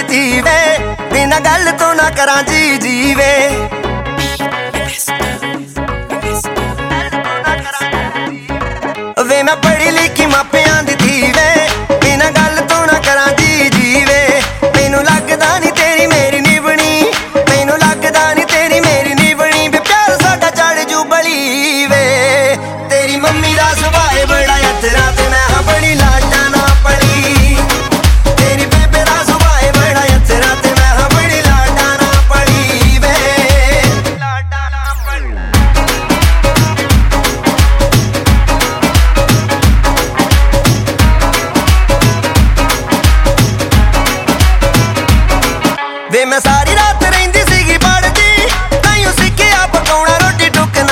थी वे बिना गल तो ना करा जी वे वे मैं पढ़ी लिखी मापियां दी थी वे बिना गल तो ना करा जी वे मैनू लगदा नहीं तेरी मेरी निभनी मैनू लगदा नहीं तेरी मेरी निभनी वे प्यार साडा चढ़ जू बली वे तेरी मम्मी दा सुभाऽ बड़ा अथरा ते मैं हां बड़ी लाडा ना पली तेरी बेबे दा सुभाऽ बड़ा अथरा ते मैं हां बड़ी लाडा ना पली वे लाडा ना पली वे मैं सारी रात रहिंदी सीगी पढ़दी ताइयों सिक्खिया पकाउणा रोटी टुकना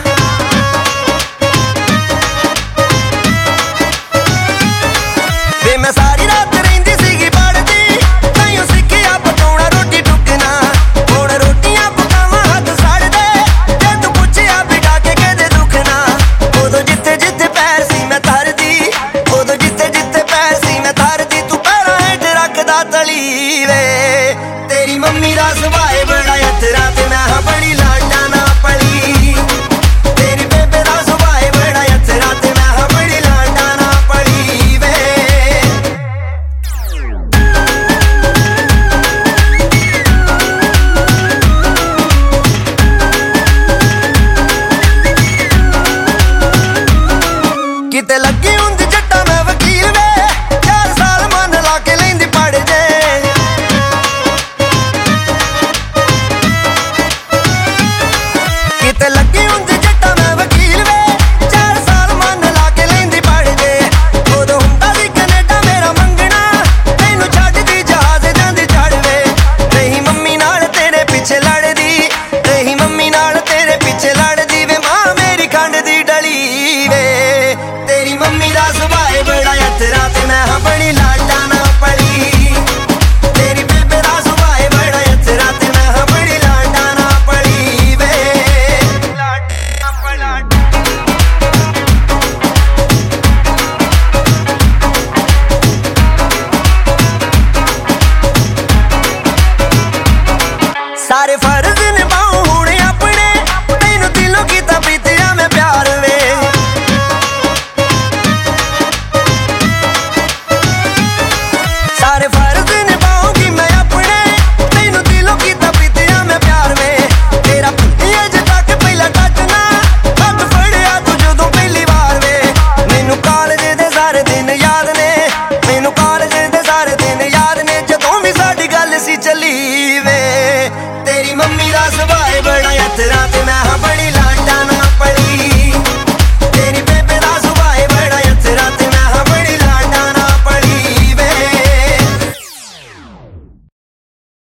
वे मैं सारी रात रहिंदी सीगी पढ़दी ताइयों सिक्खिया पकाउणा रोटी टुकना हुण रोटियां पकावां हत्थ सड़दे जे तू पुछिया बिठा के कहदे दुखना उदों जिथे जिथे पैर सी मैं धरदी उदों जिथे जिथे पैर सी मैं धरदी तू पैरां हेठ रखदा तली वे तेरी मम्मी दा सुभाऽ बड़ा अथरा ते मैं हां बड़ी लाडा ना पली तेरी बेबे दा सुभाऽ बड़ा अथरा ते मैं हां बड़ी लाडा ना पली वे किते लगी